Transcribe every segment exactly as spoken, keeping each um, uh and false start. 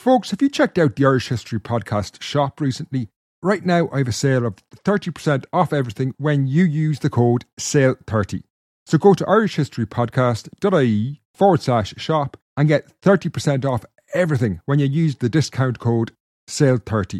Folks, have you checked out the Irish History Podcast shop recently? Right now I have a sale of thirty percent off everything when you use the code sale thirty. So go to irishhistorypodcast.ie forward slash shop and get thirty percent off everything when you use the discount code sale thirty.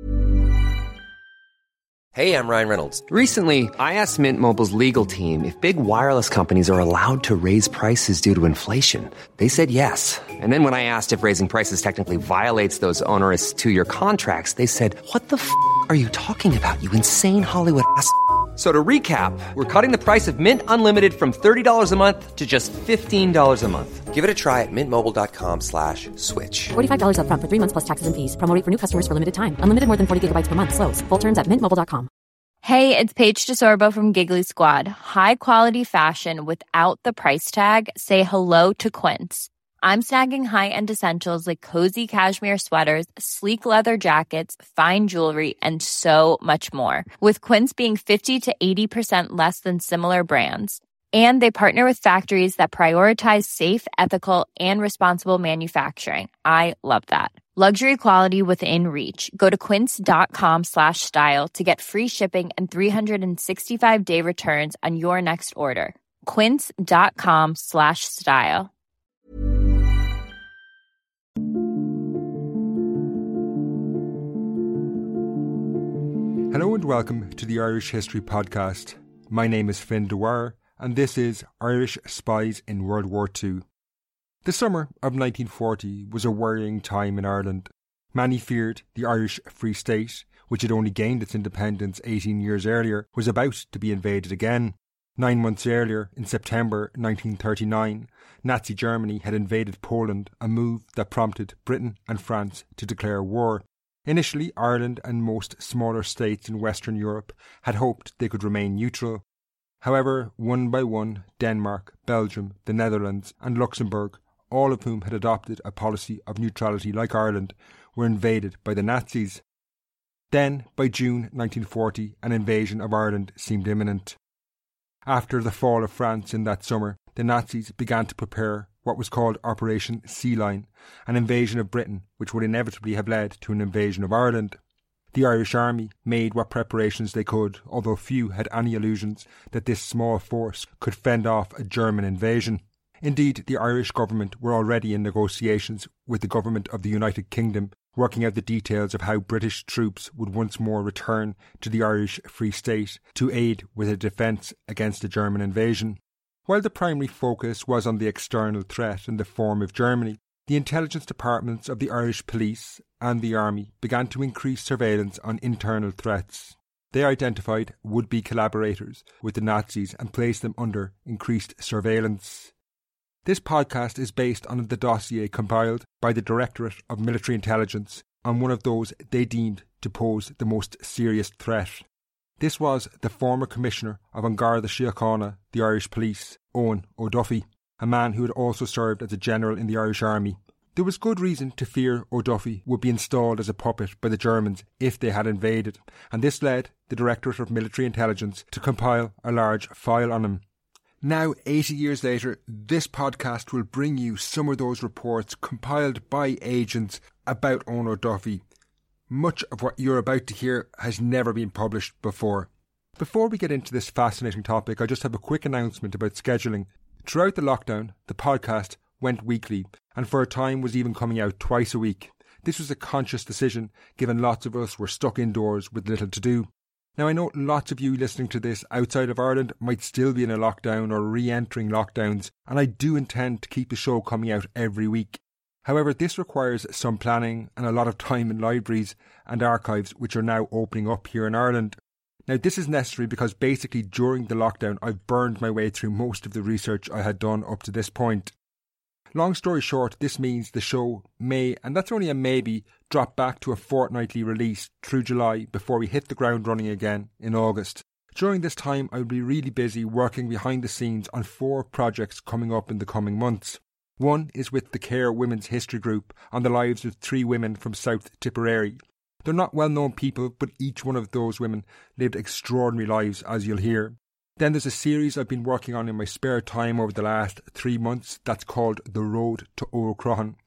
Hey, I'm Ryan Reynolds. Recently, I asked Mint Mobile's legal team if big wireless companies are allowed to raise prices due to inflation. They said yes. And then when I asked if raising prices technically violates those onerous two-year contracts, they said, what the f*** are you talking about, you insane Hollywood ass f- So to recap, we're cutting the price of Mint Unlimited from thirty dollars a month to just fifteen dollars a month. Give it a try at mintmobile.com slash switch. forty-five dollars up front for three months plus taxes and fees. Promo rate for new customers for limited time. Unlimited more than forty gigabytes per month. Slows full terms at mint mobile dot com. Hey, it's Paige DeSorbo from Giggly Squad. High quality fashion without the price tag. Say hello to Quince. I'm snagging high-end essentials like cozy cashmere sweaters, sleek leather jackets, fine jewelry, and so much more. With Quince being fifty to eighty percent less than similar brands. And they partner with factories that prioritize safe, ethical, and responsible manufacturing. I love that. Luxury quality within reach. Go to quince.com slash style to get free shipping and three sixty-five day returns on your next order. Quince.com slash style. Hello and welcome to the Irish History Podcast. My name is Finn Dwyer and this is Irish Spies in World War Two. The summer of nineteen forty was a worrying time in Ireland. Many feared the Irish Free State, which had only gained its independence eighteen years earlier, was about to be invaded again. Nine months earlier, in September nineteen thirty-nine, Nazi Germany had invaded Poland, a move that prompted Britain and France to declare war. Initially, Ireland and most smaller states in Western Europe had hoped they could remain neutral. However, one by one, Denmark, Belgium, the Netherlands and Luxembourg, all of whom had adopted a policy of neutrality like Ireland, were invaded by the Nazis. Then, by June nineteen forty, an invasion of Ireland seemed imminent. After the fall of France in that summer, the Nazis began to prepare what was called Operation Sea Lion, an invasion of Britain which would inevitably have led to an invasion of Ireland. The Irish Army made what preparations they could, although few had any illusions that this small force could fend off a German invasion. Indeed, the Irish government were already in negotiations with the government of the United Kingdom, working out the details of how British troops would once more return to the Irish Free State to aid with a defence against a German invasion. While the primary focus was on the external threat in the form of Germany, the intelligence departments of the Irish police and the army began to increase surveillance on internal threats. They identified would-be collaborators with the Nazis and placed them under increased surveillance. This podcast is based on the dossier compiled by the Directorate of Military Intelligence on one of those they deemed to pose the most serious threat. This was the former Commissioner of An Garda Síochána, the Irish Police, Eoin O'Duffy, a man who had also served as a general in the Irish Army. There was good reason to fear O'Duffy would be installed as a puppet by the Germans if they had invaded, and this led the Directorate of Military Intelligence to compile a large file on him. Now, eighty years later, this podcast will bring you some of those reports compiled by agents about Eoin O'Duffy. Much of what you're about to hear has never been published before. Before we get into this fascinating topic, I just have a quick announcement about scheduling. Throughout the lockdown, the podcast went weekly, and for a time was even coming out twice a week. This was a conscious decision, given lots of us were stuck indoors with little to do. Now, I know lots of you listening to this outside of Ireland might still be in a lockdown or re-entering lockdowns, and I do intend to keep the show coming out every week. However, this requires some planning and a lot of time in libraries and archives which are now opening up here in Ireland. Now, this is necessary because basically during the lockdown I've burned my way through most of the research I had done up to this point. Long story short, this means the show may, and that's only a maybe, drop back to a fortnightly release through July before we hit the ground running again in August. During this time I'll be really busy working behind the scenes on four projects coming up in the coming months. One is with the Care Women's History Group on the lives of three women from South Tipperary. They're not well-known people, but each one of those women lived extraordinary lives, as you'll hear. Then there's a series I've been working on in my spare time over the last three months that's called The Road to Old Croghan.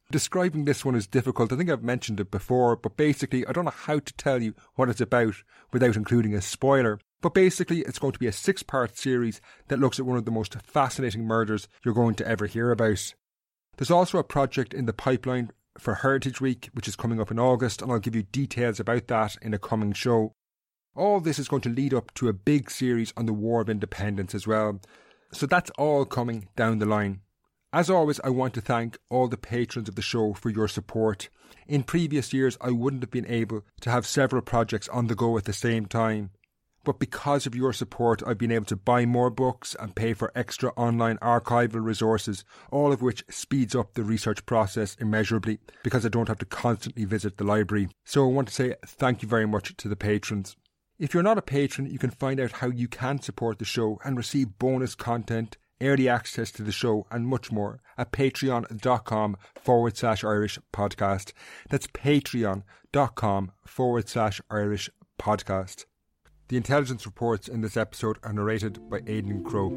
Describing this one is difficult. I think I've mentioned it before, but basically I don't know how to tell you what it's about without including a spoiler. But basically it's going to be a six-part series that looks at one of the most fascinating murders you're going to ever hear about. There's also a project in the pipeline for Heritage Week, which is coming up in August, and I'll give you details about that in a coming show. All this is going to lead up to a big series on the War of Independence as well. So that's all coming down the line. As always, I want to thank all the patrons of the show for your support. In previous years, I wouldn't have been able to have several projects on the go at the same time. But because of your support, I've been able to buy more books and pay for extra online archival resources, all of which speeds up the research process immeasurably because I don't have to constantly visit the library. So I want to say thank you very much to the patrons. If you're not a patron, you can find out how you can support the show and receive bonus content, early access to the show and much more at patreon.com forward slash Irish podcast. That's patreon.com forward slash Irish podcast. The intelligence reports in this episode are narrated by Aidan Crowe.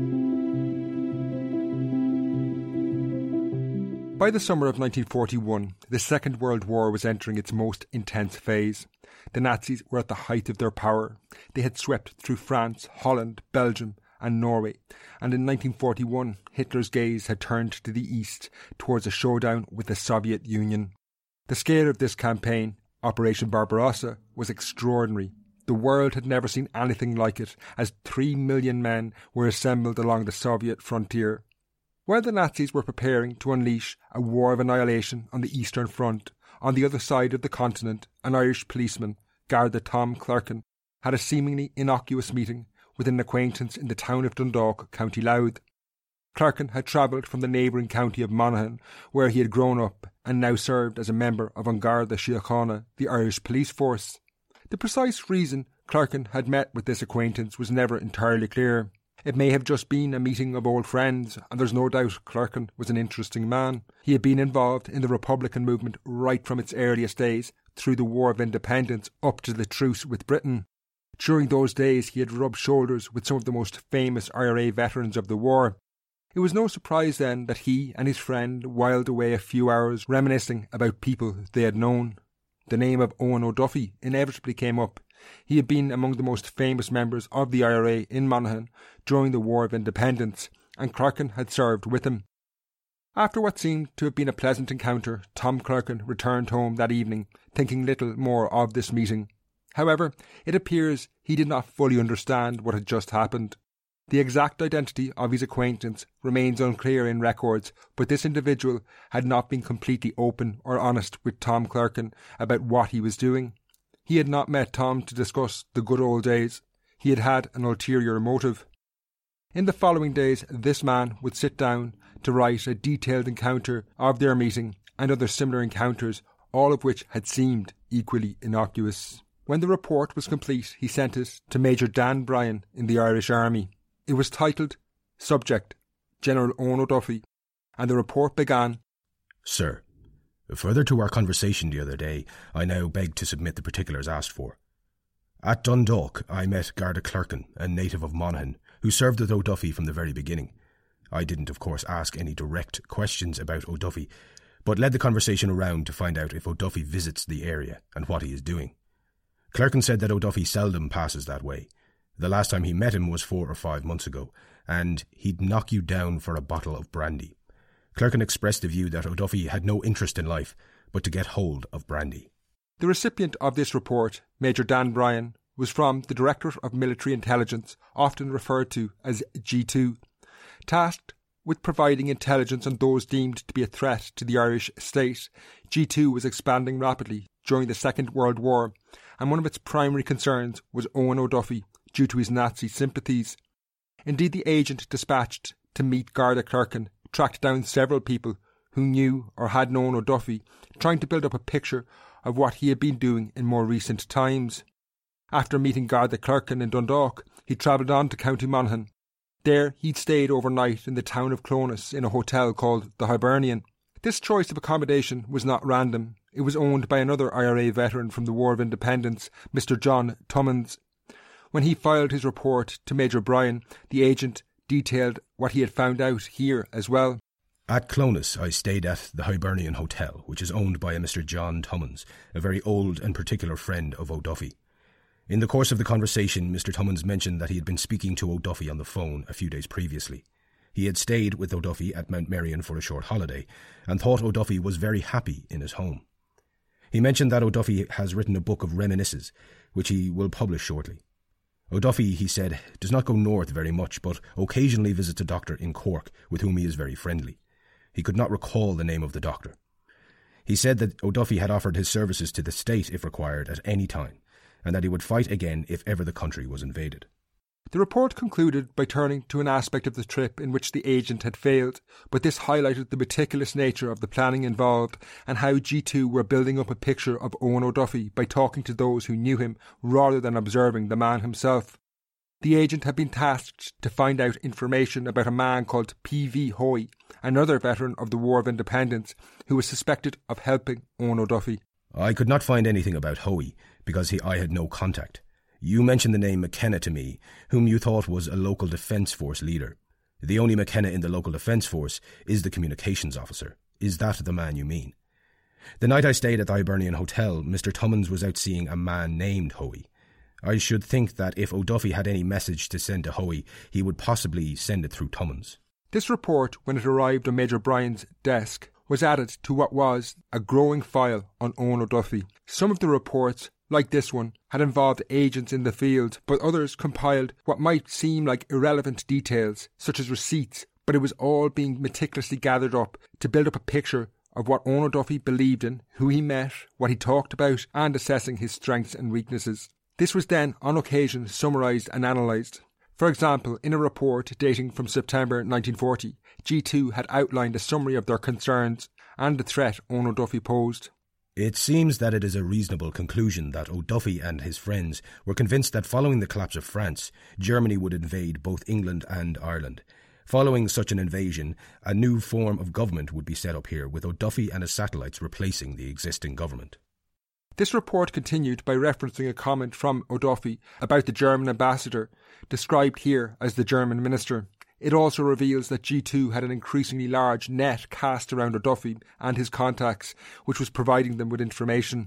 By the summer of nineteen forty-one, the Second World War was entering its most intense phase. The Nazis were at the height of their power. They had swept through France, Holland, Belgium and Norway, and in nineteen forty-one Hitler's gaze had turned to the east towards a showdown with the Soviet Union. The scale of this campaign, Operation Barbarossa, was extraordinary. The world had never seen anything like it, as three million men were assembled along the Soviet frontier. While the Nazis were preparing to unleash a war of annihilation on the Eastern Front, on the other side of the continent, an Irish policeman, Garda Tom Clerkin, had a seemingly innocuous meeting with an acquaintance in the town of Dundalk, County Louth. Clerkin had travelled from the neighbouring county of Monaghan, where he had grown up, and now served as a member of An Garda Síochána, the Irish police force. The precise reason Clerkin had met with this acquaintance was never entirely clear. It may have just been a meeting of old friends, and there's no doubt Clerkin was an interesting man. He had been involved in the Republican movement right from its earliest days, through the War of Independence up to the truce with Britain. During those days he had rubbed shoulders with some of the most famous I R A veterans of the war. It was no surprise then that he and his friend whiled away a few hours reminiscing about people they had known. The name of Eoin O'Duffy inevitably came up. He had been among the most famous members of the I R A in Monaghan during the War of Independence, and Clerkin had served with him. After what seemed to have been a pleasant encounter, Tom Clerkin returned home that evening, thinking little more of this meeting. However, it appears he did not fully understand what had just happened. The exact identity of his acquaintance remains unclear in records, but this individual had not been completely open or honest with Tom Clerkin about what he was doing. He had not met Tom to discuss the good old days. He had had an ulterior motive. In the following days, this man would sit down to write a detailed encounter of their meeting and other similar encounters, all of which had seemed equally innocuous. When the report was complete, he sent it to Major Dan Bryan in the Irish Army. It was titled, Subject, General Eoin O'Duffy, and the report began, Sir, further to our conversation the other day, I now beg to submit the particulars asked for. At Dundalk, I met Garda Clerkin, a native of Monaghan, who served with O'Duffy from the very beginning. I didn't, of course, ask any direct questions about O'Duffy, but led the conversation around to find out if O'Duffy visits the area and what he is doing. Clerkin said that O'Duffy seldom passes that way. The last time he met him was four or five months ago, and he'd knock you down for a bottle of brandy. Clerkin expressed the view that O'Duffy had no interest in life but to get hold of brandy. The recipient of this report, Major Dan Bryan, was from the Directorate of Military Intelligence, often referred to as G two, tasked with providing intelligence on those deemed to be a threat to the Irish state. G two was expanding rapidly during the Second World War, and one of its primary concerns was Eoin O'Duffy, due to his Nazi sympathies. Indeed, the agent dispatched to meet Garda Clerkin tracked down several people who knew or had known O'Duffy, trying to build up a picture of what he had been doing in more recent times. After meeting Garda Clerkin in Dundalk, he travelled on to County Monaghan. There he'd stayed overnight in the town of Clones in a hotel called the Hibernian. This choice of accommodation was not random. It was owned by another I R A veteran from the War of Independence, Mister John Tummins. When he filed his report to Major Bryan, the agent detailed what he had found out here as well. At Clones, I stayed at the Hibernian Hotel, which is owned by a Mister John Tummins, a very old and particular friend of O'Duffy. In the course of the conversation, Mister Tummins mentioned that he had been speaking to O'Duffy on the phone a few days previously. He had stayed with O'Duffy at Mount Merion for a short holiday, and thought O'Duffy was very happy in his home. He mentioned that O'Duffy has written a book of reminiscences, which he will publish shortly. O'Duffy, he said, does not go north very much, but occasionally visits a doctor in Cork, with whom he is very friendly. He could not recall the name of the doctor. He said that O'Duffy had offered his services to the state if required at any time, and that he would fight again if ever the country was invaded. The report concluded by turning to an aspect of the trip in which the agent had failed, but this highlighted the meticulous nature of the planning involved and how G two were building up a picture of Eoin O'Duffy by talking to those who knew him rather than observing the man himself. The agent had been tasked to find out information about a man called P V Hoey, another veteran of the War of Independence, who was suspected of helping Eoin O'Duffy. I could not find anything about Hoey, because he, I had no contact. You mentioned the name McKenna to me, whom you thought was a local defence force leader. The only McKenna in the local defence force is the communications officer. Is that the man you mean? The night I stayed at the Hibernian Hotel, Mister Tummins was out seeing a man named Hoey. I should think that if O'Duffy had any message to send to Hoey, he would possibly send it through Tummins. This report, when it arrived on Major Bryan's desk, was added to what was a growing file on Eoin O'Duffy. Some of the reports, like this one, had involved agents in the field, but others compiled what might seem like irrelevant details, such as receipts, but it was all being meticulously gathered up to build up a picture of what Eoin O'Duffy believed in, who he met, what he talked about, and assessing his strengths and weaknesses. This was then, on occasion, summarised and analysed. For example, in a report dating from September nineteen forty, G two had outlined a summary of their concerns and the threat Eoin O'Duffy posed. It seems that it is a reasonable conclusion that O'Duffy and his friends were convinced that following the collapse of France, Germany would invade both England and Ireland. Following such an invasion, a new form of government would be set up here, with O'Duffy and his satellites replacing the existing government. This report continued by referencing a comment from O'Duffy about the German ambassador, described here as the German minister. It also reveals that G two had an increasingly large net cast around O'Duffy and his contacts, which was providing them with information.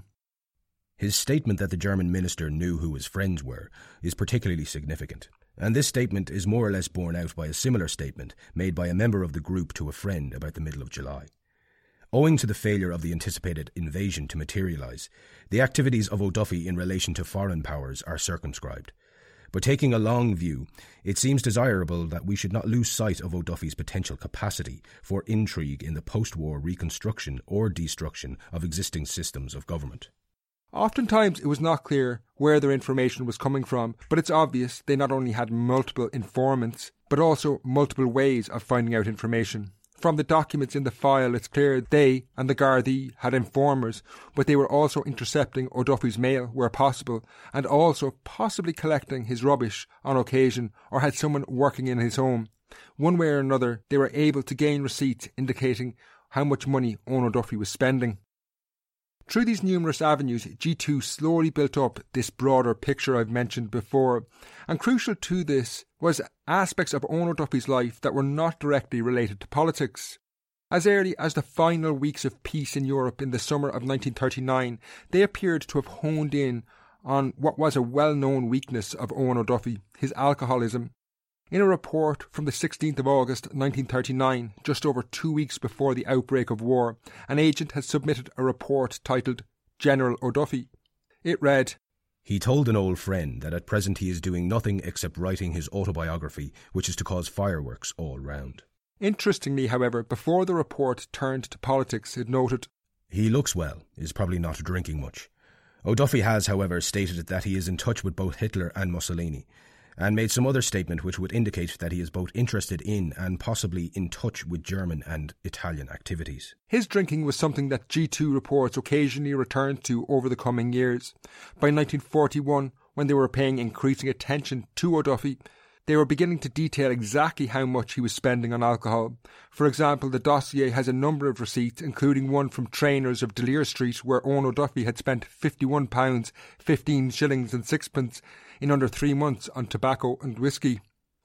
His statement that the German minister knew who his friends were is particularly significant, and this statement is more or less borne out by a similar statement made by a member of the group to a friend about the middle of July. Owing to the failure of the anticipated invasion to materialise, the activities of O'Duffy in relation to foreign powers are circumscribed. But taking a long view, it seems desirable that we should not lose sight of O'Duffy's potential capacity for intrigue in the post-war reconstruction or destruction of existing systems of government. Oftentimes it was not clear where their information was coming from, but it's obvious they not only had multiple informants, but also multiple ways of finding out information. From the documents in the file, it's clear they and the Gardaí had informers, but they were also intercepting O'Duffy's mail where possible, and also possibly collecting his rubbish on occasion, or had someone working in his home. One way or another, they were able to gain receipts indicating how much money Eoin O'Duffy was spending. Through these numerous avenues, G two slowly built up this broader picture I've mentioned before, and crucial to this was aspects of Eoin O'Duffy's life that were not directly related to politics. As early as the final weeks of peace in Europe in the summer of nineteen thirty-nine, they appeared to have honed in on what was a well-known weakness of Eoin O'Duffy, his alcoholism. In a report from the sixteenth of August nineteen thirty-nine, just over two weeks before the outbreak of war, an agent had submitted a report titled General O'Duffy. It read, "He told an old friend that at present he is doing nothing except writing his autobiography, which is to cause fireworks all round." Interestingly, however, before the report turned to politics, it noted, "He looks well, is probably not drinking much. O'Duffy has, however, stated that he is in touch with both Hitler and Mussolini, and made some other statement which would indicate that he is both interested in and possibly in touch with German and Italian activities." His drinking was something that G two reports occasionally returned to over the coming years. By nineteen forty-one, when they were paying increasing attention to O'Duffy, they were beginning to detail exactly how much he was spending on alcohol. For example, the dossier has a number of receipts, including one from Trainers of Delir Street, where Eoin O'Duffy had spent fifty-one pounds, fifteen shillings and sixpence in under three months on tobacco and whisky.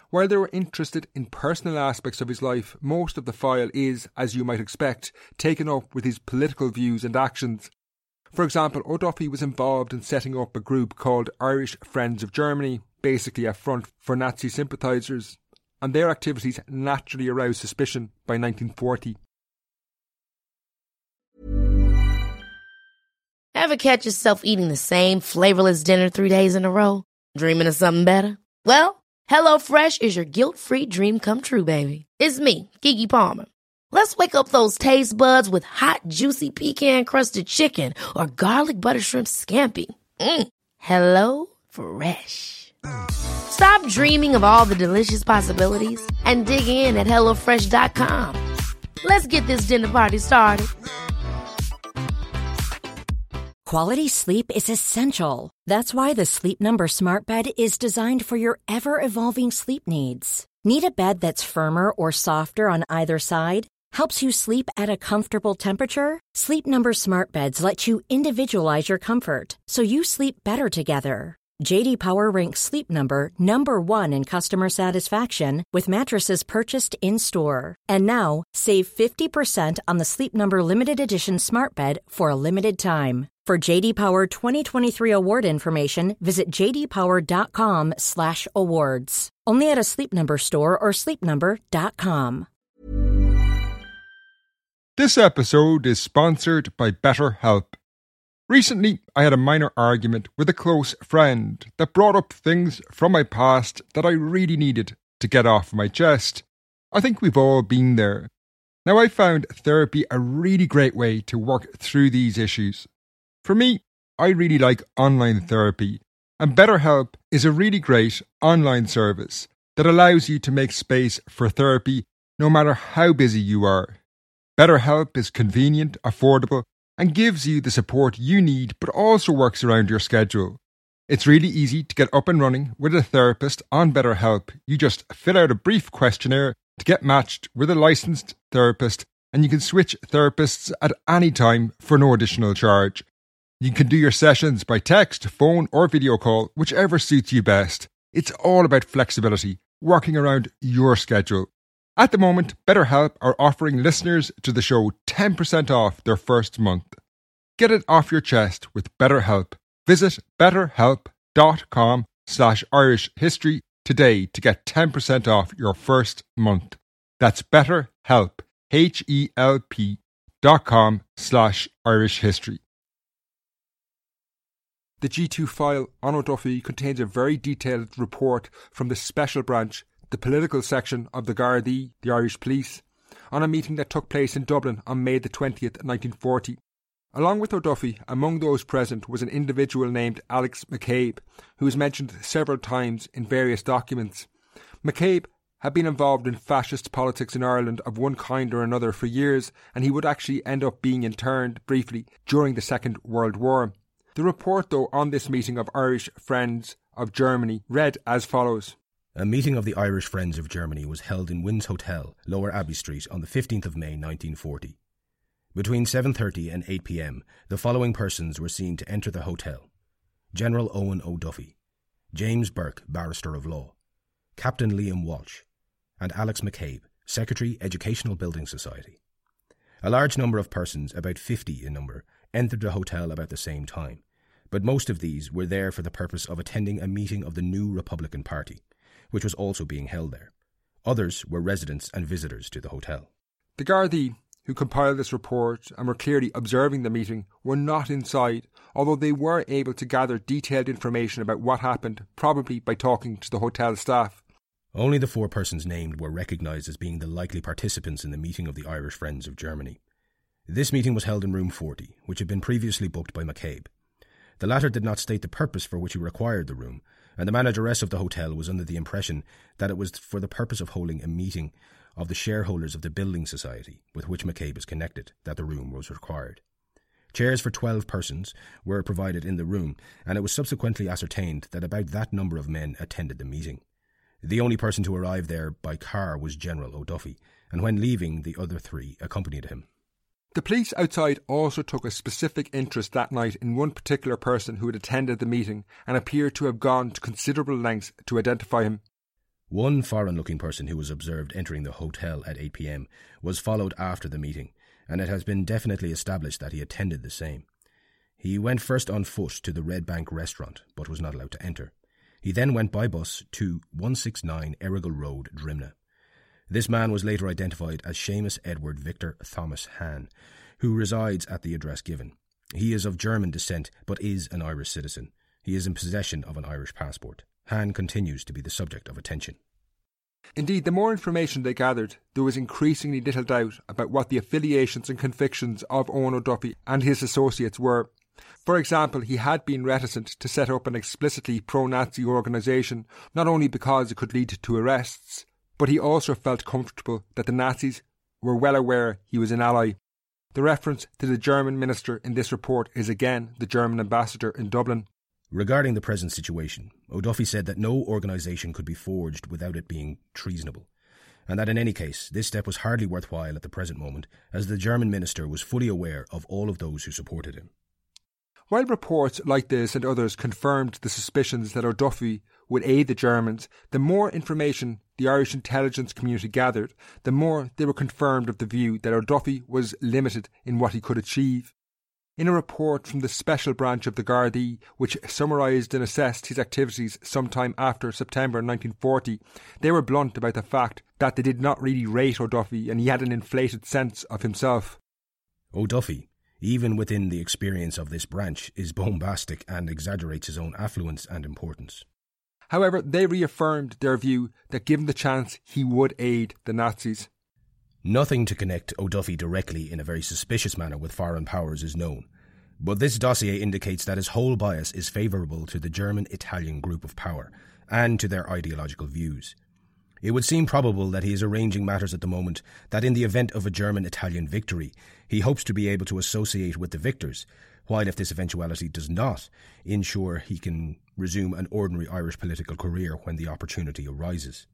While they were interested in personal aspects of his life, most of the file is, as you might expect, taken up with his political views and actions. For example, O'Duffy was involved in setting up a group called Irish Friends of Germany, basically a front for Nazi sympathisers, and their activities naturally aroused suspicion by nineteen forty. Ever catch yourself eating the same flavourless dinner three days in a row? Dreaming of something better? Well, HelloFresh is your guilt-free dream come true, baby. It's me, Keke Palmer. Let's wake up those taste buds with hot, juicy pecan-crusted chicken or garlic butter shrimp scampi. Mm. Hello Fresh. Stop dreaming of all the delicious possibilities and dig in at hello fresh dot com. Let's get this dinner party started. Quality sleep is essential. That's why the Sleep Number Smart Bed is designed for your ever-evolving sleep needs. Need a bed that's firmer or softer on either side? Helps you sleep at a comfortable temperature? Sleep Number Smart Beds let you individualize your comfort, so you sleep better together. J D Power ranks Sleep Number number one in customer satisfaction with mattresses purchased in-store. And now, save fifty percent on the Sleep Number Limited Edition Smart Bed for a limited time. For J D Power twenty twenty-three award information, visit j d power dot com slash awards. Only at a Sleep Number store or sleep number dot com. This episode is sponsored by BetterHelp. Recently, I had a minor argument with a close friend that brought up things from my past that I really needed to get off my chest. I think we've all been there. Now, I found therapy a really great way to work through these issues. For me, I really like online therapy, and BetterHelp is a really great online service that allows you to make space for therapy no matter how busy you are. BetterHelp is convenient, affordable, and gives you the support you need, but also works around your schedule. It's really easy to get up and running with a therapist on BetterHelp. You just fill out a brief questionnaire to get matched with a licensed therapist, and you can switch therapists at any time for no additional charge. You can do your sessions by text, phone, or video call, whichever suits you best. It's all about flexibility, working around your schedule. At the moment, BetterHelp are offering listeners to the show ten percent off their first month. Get it off your chest with BetterHelp. Visit betterhelp.com slash Irish history today to get ten percent off your first month. That's BetterHelp, H-E-L-P dot com slash Irish history. The G two file on O'Duffy contains a very detailed report from the Special Branch, the political section of the Gardaí, the Irish Police, on a meeting that took place in Dublin on May the twentieth, nineteen forty. Along with O'Duffy, among those present was an individual named Alex McCabe, who is mentioned several times in various documents. McCabe had been involved in fascist politics in Ireland of one kind or another for years, and he would actually end up being interned briefly during the Second World War. The report, though, on this meeting of Irish Friends of Germany read as follows. A meeting of the Irish Friends of Germany was held in Wynn's Hotel, Lower Abbey Street, on the fifteenth of May nineteen forty. Between seven thirty and eight p.m, the following persons were seen to enter the hotel. General Owen O'Duffy, James Burke, Barrister of Law, Captain Liam Walsh, and Alex McCabe, Secretary, Educational Building Society. A large number of persons, about fifty in number, entered the hotel about the same time, but most of these were there for the purpose of attending a meeting of the New Republican Party, which was also being held there. Others were residents and visitors to the hotel. The Gardaí, who compiled this report and were clearly observing the meeting, were not inside, although they were able to gather detailed information about what happened, probably by talking to the hotel staff. Only the four persons named were recognised as being the likely participants in the meeting of the Irish Friends of Germany. This meeting was held in room forty, which had been previously booked by McCabe. The latter did not state the purpose for which he required the room, and the manageress of the hotel was under the impression that it was for the purpose of holding a meeting of the shareholders of the building society with which McCabe is connected that the room was required. Chairs for twelve persons were provided in the room, and it was subsequently ascertained that about that number of men attended the meeting. The only person to arrive there by car was General O'Duffy, and when leaving, the other three accompanied him. The police outside also took a specific interest that night in one particular person who had attended the meeting and appeared to have gone to considerable lengths to identify him. One foreign-looking person who was observed entering the hotel at eight p.m. was followed after the meeting, and it has been definitely established that he attended the same. He went first on foot to the Red Bank restaurant, but was not allowed to enter. He then went by bus to one sixty-nine Errigal Road, Drimnagh. This man was later identified as Seamus Edward Victor Thomas Hahn, who resides at the address given. He is of German descent, but is an Irish citizen. He is in possession of an Irish passport. Hahn continues to be the subject of attention. Indeed, the more information they gathered, there was increasingly little doubt about what the affiliations and convictions of Eoin O'Duffy and his associates were. For example, he had been reticent to set up an explicitly pro-Nazi organisation, not only because it could lead to arrests, but he also felt comfortable that the Nazis were well aware he was an ally. The reference to the German minister in this report is again the German ambassador in Dublin. Regarding the present situation, O'Duffy said that no organisation could be forged without it being treasonable, and that in any case this step was hardly worthwhile at the present moment, as the German minister was fully aware of all of those who supported him. While reports like this and others confirmed the suspicions that O'Duffy would aid the Germans, the more information the Irish intelligence community gathered, the more they were confirmed of the view that O'Duffy was limited in what he could achieve. In a report from the special branch of the Gardaí, which summarised and assessed his activities sometime after September nineteen forty, they were blunt about the fact that they did not really rate O'Duffy and he had an inflated sense of himself. O'Duffy, even within the experience of this branch, is bombastic and exaggerates his own affluence and importance. However, they reaffirmed their view that given the chance he would aid the Nazis. Nothing to connect O'Duffy directly in a very suspicious manner with foreign powers is known, but this dossier indicates that his whole bias is favourable to the German-Italian group of power and to their ideological views. It would seem probable that he is arranging matters at the moment that in the event of a German-Italian victory, he hopes to be able to associate with the victors, while if this eventuality does not, ensure he can resume an ordinary Irish political career when the opportunity arises.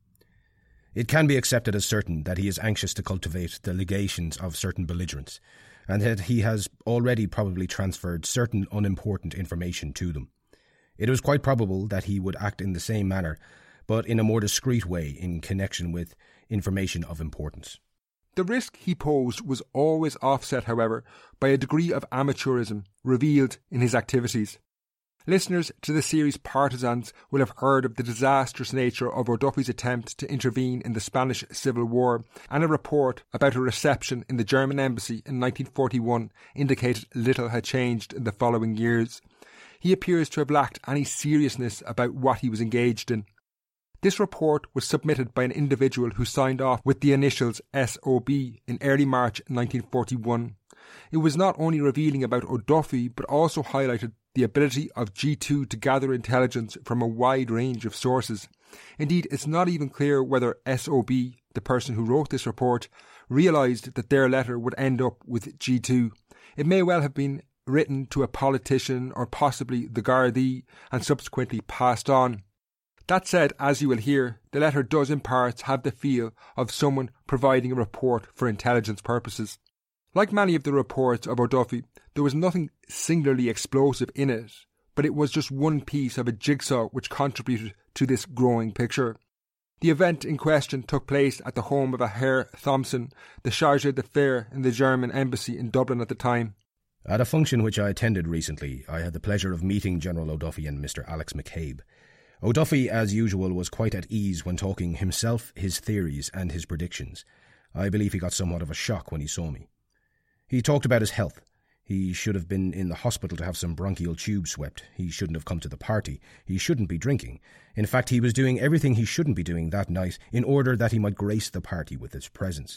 It can be accepted as certain that he is anxious to cultivate the legations of certain belligerents, and that he has already probably transferred certain unimportant information to them. It was quite probable that he would act in the same manner, but in a more discreet way in connection with information of importance. The risk he posed was always offset, however, by a degree of amateurism revealed in his activities. Listeners to the series Partisans will have heard of the disastrous nature of O'Duffy's attempt to intervene in the Spanish Civil War, and a report about a reception in the German embassy in nineteen forty-one indicated little had changed in the following years. He appears to have lacked any seriousness about what he was engaged in. This report was submitted by an individual who signed off with the initials S O B in early March nineteen forty-one. It was not only revealing about O'Duffy, but also highlighted the ability of G two to gather intelligence from a wide range of sources. Indeed, it's not even clear whether S O B, the person who wrote this report, realised that their letter would end up with G two. It may well have been written to a politician or possibly the Gardaí and subsequently passed on. That said, as you will hear, the letter does in parts have the feel of someone providing a report for intelligence purposes. Like many of the reports of O'Duffy, there was nothing singularly explosive in it, but it was just one piece of a jigsaw which contributed to this growing picture. The event in question took place at the home of a Herr Thompson, the chargé d'affaires in the German embassy in Dublin at the time. At a function which I attended recently, I had the pleasure of meeting General O'Duffy and Mister Alex McCabe. O'Duffy, as usual, was quite at ease when talking himself, his theories and his predictions. I believe he got somewhat of a shock when he saw me. He talked about his health. He should have been in the hospital to have some bronchial tubes swept. He shouldn't have come to the party. He shouldn't be drinking. In fact, he was doing everything he shouldn't be doing that night in order that he might grace the party with his presence.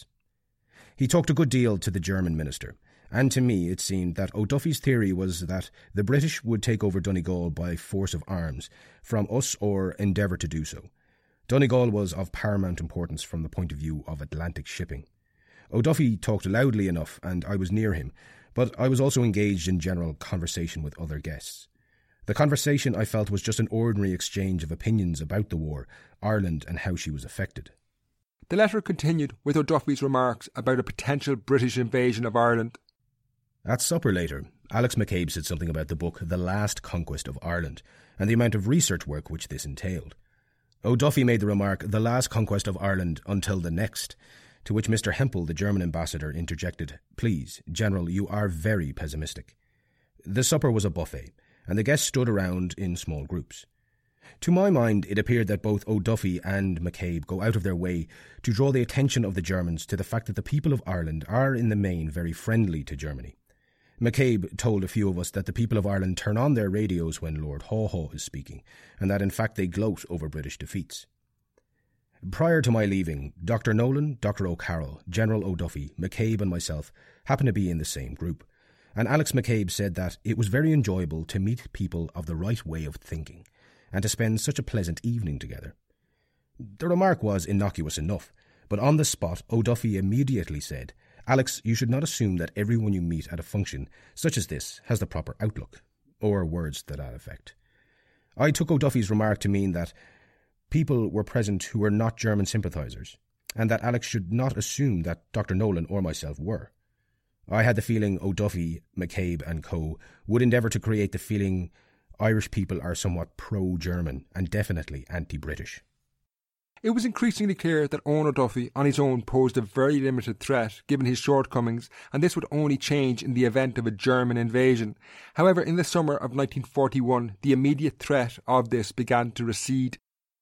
He talked a good deal to the German minister, and to me it seemed that O'Duffy's theory was that the British would take over Donegal by force of arms from us or endeavour to do so. Donegal was of paramount importance from the point of view of Atlantic shipping. O'Duffy talked loudly enough, and I was near him, but I was also engaged in general conversation with other guests. The conversation, I felt, was just an ordinary exchange of opinions about the war, Ireland and how she was affected. The letter continued with O'Duffy's remarks about a potential British invasion of Ireland. At supper later, Alex McCabe said something about the book The Last Conquest of Ireland and the amount of research work which this entailed. O'Duffy made the remark, "The last conquest of Ireland until the next," to which Mister Hempel, the German ambassador, interjected, "Please, General, you are very pessimistic." The supper was a buffet, and the guests stood around in small groups. To my mind, it appeared that both O'Duffy and McCabe go out of their way to draw the attention of the Germans to the fact that the people of Ireland are in the main very friendly to Germany. McCabe told a few of us that the people of Ireland turn on their radios when Lord Haw Haw is speaking, and that in fact they gloat over British defeats. Prior to my leaving, Doctor Nolan, Doctor O'Carroll, General O'Duffy, McCabe and myself happened to be in the same group, and Alex McCabe said that it was very enjoyable to meet people of the right way of thinking, and to spend such a pleasant evening together. The remark was innocuous enough, but on the spot O'Duffy immediately said, "Alex, you should not assume that everyone you meet at a function such as this has the proper outlook," or words to that effect. I took O'Duffy's remark to mean that people were present who were not German sympathisers, and that Alex should not assume that Doctor Nolan or myself were. I had the feeling O'Duffy, McCabe and co. would endeavour to create the feeling Irish people are somewhat pro-German and definitely anti-British. It was increasingly clear that Eoin O'Duffy on his own posed a very limited threat given his shortcomings, and this would only change in the event of a German invasion. However, in the summer of nineteen forty-one, the immediate threat of this began to recede.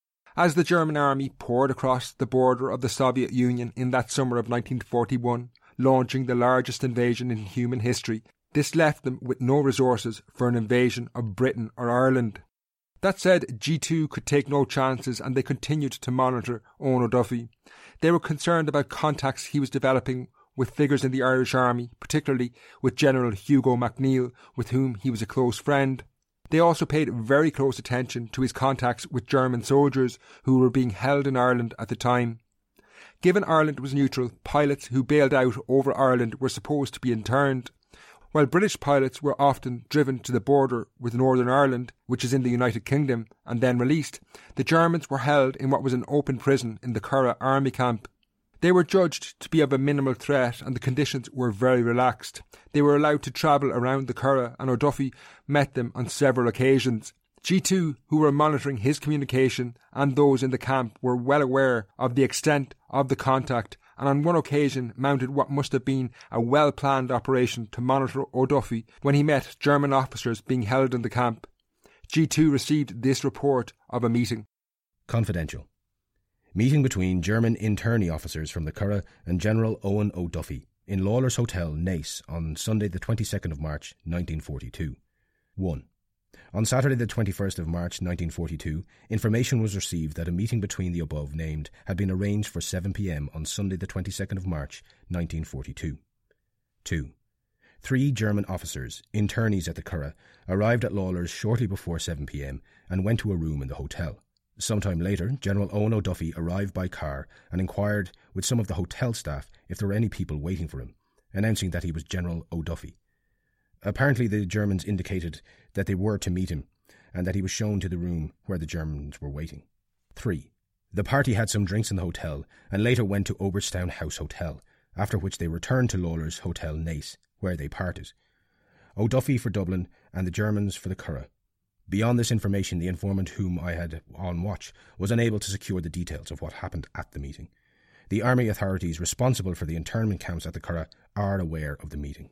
As the German army poured across the border of the Soviet Union in that summer of nineteen forty-one, launching the largest invasion in human history, this left them with no resources for an invasion of Britain or Ireland. That said, G two could take no chances, and they continued to monitor Eoin O'Duffy. They were concerned about contacts he was developing with figures in the Irish Army, particularly with General Hugo MacNeill, with whom he was a close friend. They also paid very close attention to his contacts with German soldiers who were being held in Ireland at the time. Given Ireland was neutral, pilots who bailed out over Ireland were supposed to be interned. While British pilots were often driven to the border with Northern Ireland, which is in the United Kingdom, and then released, the Germans were held in what was an open prison in the Curragh army camp. They were judged to be of a minimal threat, and the conditions were very relaxed. They were allowed to travel around the Curragh, and O'Duffy met them on several occasions. G two, who were monitoring his communication, and those in the camp were well aware of the extent of the contact, and on one occasion mounted what must have been a well-planned operation to monitor O'Duffy when he met German officers being held in the camp. G two received this report of a meeting. Confidential. Meeting between German internee officers from the Curragh and General Eoin O'Duffy in Lawler's Hotel, Naas, on Sunday the twenty-second of March, nineteen forty-two. one. On Saturday the twenty-first of March nineteen forty-two, information was received that a meeting between the above named had been arranged for seven p.m. on Sunday the twenty-second of March nineteen forty-two. two. Three German officers, internees at the Curragh, arrived at Lawler's shortly before seven p.m. and went to a room in the hotel. Sometime later, General Eoin O'Duffy arrived by car and inquired with some of the hotel staff if there were any people waiting for him, announcing that he was General O'Duffy. Apparently the Germans indicated that they were to meet him, and that he was shown to the room where the Germans were waiting. three. The party had some drinks in the hotel, and later went to Oberstown House Hotel, after which they returned to Lawler's Hotel Naas, where they parted. O'Duffy for Dublin, and the Germans for the Curragh. Beyond this information, the informant whom I had on watch was unable to secure the details of what happened at the meeting. The army authorities responsible for the internment camps at the Curragh are aware of the meeting.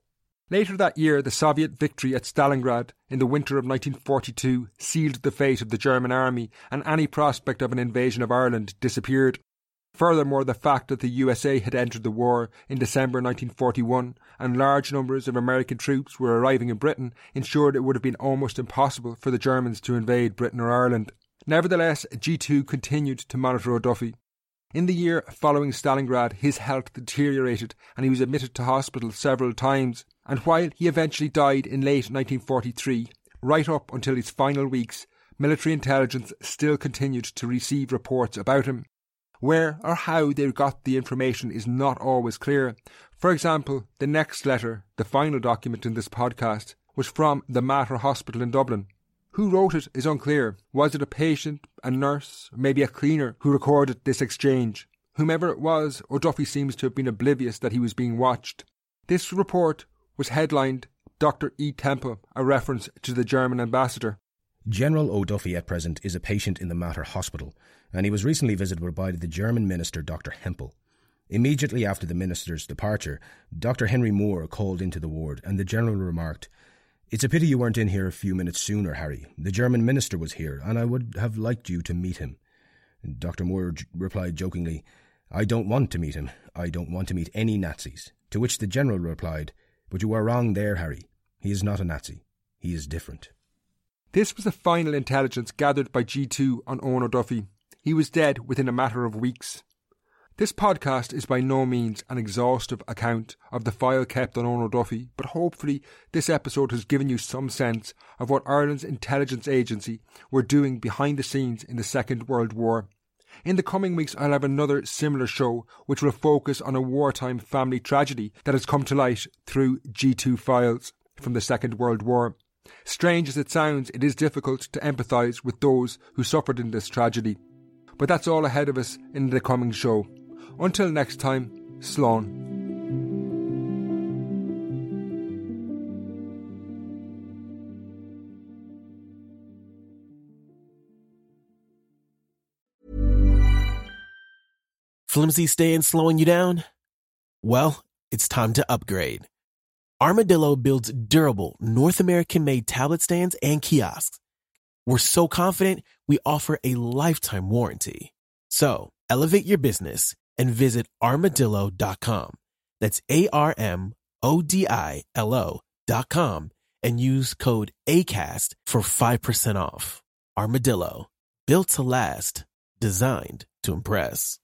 Later that year, the Soviet victory at Stalingrad in the winter of nineteen forty-two sealed the fate of the German army, and any prospect of an invasion of Ireland disappeared. Furthermore, the fact that the U S A had entered the war in December nineteen forty-one and large numbers of American troops were arriving in Britain ensured it would have been almost impossible for the Germans to invade Britain or Ireland. Nevertheless, G two continued to monitor O'Duffy. In the year following Stalingrad, his health deteriorated and he was admitted to hospital several times. And while he eventually died in late nineteen forty-three, right up until his final weeks, military intelligence still continued to receive reports about him. Where or how they got the information is not always clear. For example, the next letter, the final document in this podcast, was from the Mater Hospital in Dublin. Who wrote it is unclear. Was it a patient, a nurse, maybe a cleaner who recorded this exchange? Whomever it was, O'Duffy seems to have been oblivious that he was being watched. This report was headlined Doctor E. Temple, a reference to the German ambassador. General O'Duffy at present is a patient in the Mater Hospital, and he was recently visited by the German minister Doctor Hempel. Immediately after the minister's departure, Doctor Henry Moore called into the ward, and the General remarked, "It's a pity you weren't in here a few minutes sooner, Harry. The German minister was here, and I would have liked you to meet him." Doctor Moore j- replied jokingly, "I don't want to meet him. I don't want to meet any Nazis." To which the General replied, "But you are wrong there, Harry. He is not a Nazi. He is different." This was the final intelligence gathered by G two on Eoin O'Duffy. He was dead within a matter of weeks. This podcast is by no means an exhaustive account of the file kept on Eoin O'Duffy, but hopefully this episode has given you some sense of what Ireland's intelligence agency were doing behind the scenes in the Second World War. In the coming weeks I'll have another similar show which will focus on a wartime family tragedy that has come to light through G two files from the Second World War. Strange as it sounds, it is difficult to empathise with those who suffered in this tragedy. But that's all ahead of us in the coming show. Until next time, Slán. Flimsy staying slowing you down? Well, it's time to upgrade. Armadillo builds durable, North American-made tablet stands and kiosks. We're so confident, we offer a lifetime warranty. So, elevate your business and visit armadillo dot com. That's A R M O D I L O dot com and use code ACAST for five percent off. Armadillo, built to last, designed to impress.